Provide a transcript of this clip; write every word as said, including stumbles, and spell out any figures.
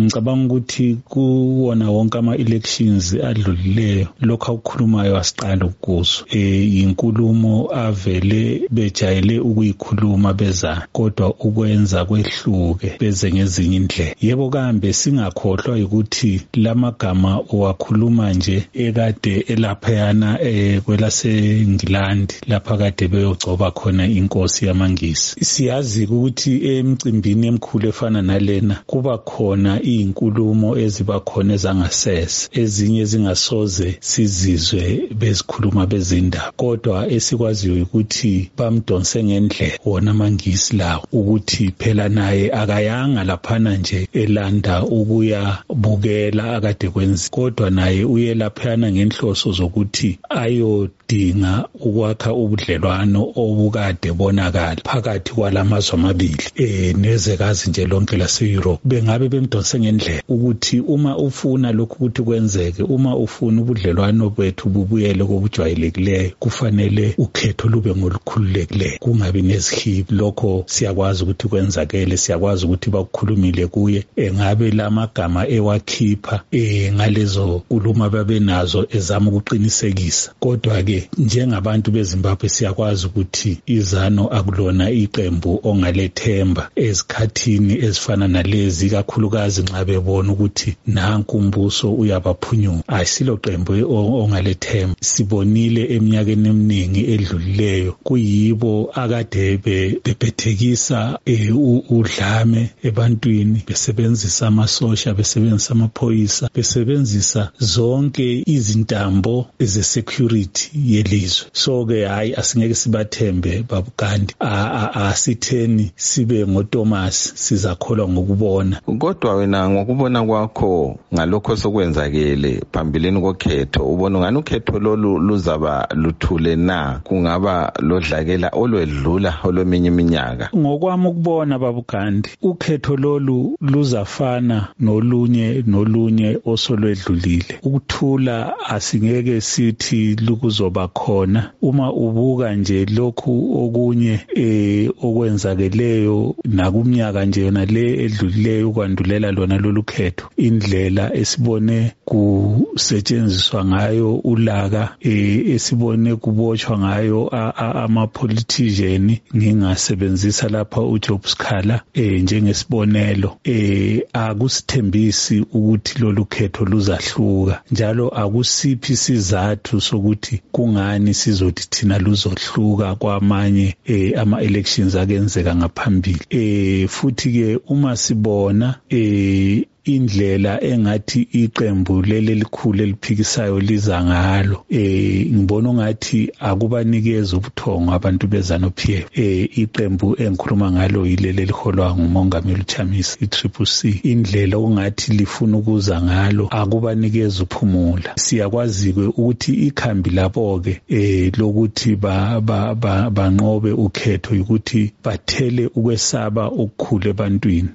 ngicabanga ukuthi kuwona wonke ama-elections adlulileyo lokho akukhulumayo asiqala ukuzo eh inkulumo avele bejayele ukuyikhuluma beza kodwa ukwenza kwehluke beze ngezinye indlela. Yebo kambe singakhohlwa ukuthi lamagama owakhuluma nje ekade elaphayana eh kwelaseNgilandi lapha kade beyogcoba khona inkosi yamaNgisi. Siyazi ukuthi emcimbini emkhulu efana nalena kuba khona izinkulumo eziba khona ezangasese ezinye zingasoze sizizwe bezikhuluma bezindaba, kodwa esikwaziyo ukuthi bamdonse ngendlela wona amaNgisi lawo ukuthi phela naye akayanga laphana nje elanda ukuya bukela akade kwenza, kodwa naye uyelaphana ngenhloso zokuthi ayodinga ukwakha ubudlelwano obukade bonakala phakathi kwalamazwe amabili eh nezwekazi nje lonke lase-Europe. Bengabe bemdonse ngendlela ukuthi uma ufuna lokhu ukuthi kwenzeke, uma ufuna ubudlelwano bethu bubuyele kobujwayelekileyo, kufanele ukhetho lube ngolukhululekileyo, kungabi nezihibi. Lokho siyakwazi ukuthi kwenzakele, siyakwazi ukuthi bakukhulumile kuye, engabe lamagama ewakhipha eh ngalezo kuluma babenazo ezama ukuqinisekisa. Kodwa ke njengabantu beZimbabwe siyakwazi ukuthi izano akulona iqembu ongalethemba ezikhathini ezifana nalezi, kakhulukazi nxa bebona ukuthi nanku umbuso uyabaphunyula. Ayisilo qembu ongalethemba. Sibonile eminyakeni eminingi edlulileyo kuyibo akade bebhethekisa udlame ebantwini, besebenzisa amasosha, besebenzisa amaphoyisa, besebenzisa zonke izintambo ze-security yelizwe. So ke hayi asingeke sibathembe babugandi, asitheni sibe ngoThomas sizakholwa ngokubona. Kodwa wena ngokubona kwakho ngalokho sokwenzakele phambilini kokhetho, ubona ngani ukhetho lolu luzaba luthule na? Kungaba lodlakela olwedlula olweminye iminyaka? Ngokwami ukubona babugandi, ukhetho lolu luzafana nolunye nolunye osolwedlulile. Ukuthula asingeke sithi lukuzoba khona. Uma ubuka nje lokhu okunye eh okwenzakeleyo nakumnyaka nje yona le edlulileyo ukwandulela lona lolu khetho, indlela esibone kusetshenziswa ngayo ulaka eh esibone kubotshwa ngayo ama-politician, ngingasebenzisa lapha uJob Sikhala eh njengesibonelo, eh akusithembisi ukuthi lolu khetho luzahluka, njalo akusiphi sizathu sokuthi kungani sizothi thina luzohluka kwamanye eh ama-elections akenzeka ngaphambili. Eh futhi ke uma sibona eh indlela engathi iqembu leli likhulu eliphikisayo liza ngalo, eh ngibona ungathi akubanikeza ubuthongo abantu beZANU-P F. eh iqembu engikhuluma ngalo yileli liholwa ngumongameli uChamisa, i-Triple C. Indlela ungathi lifuna ukuza ngalo akubanikeza uphumula. Siyakwazi ke ukuthi ikhambi lapho ke eh lokuthi ba banqobe ukhetho ukuthi bathele ukwesaba okukhulu ebantwini.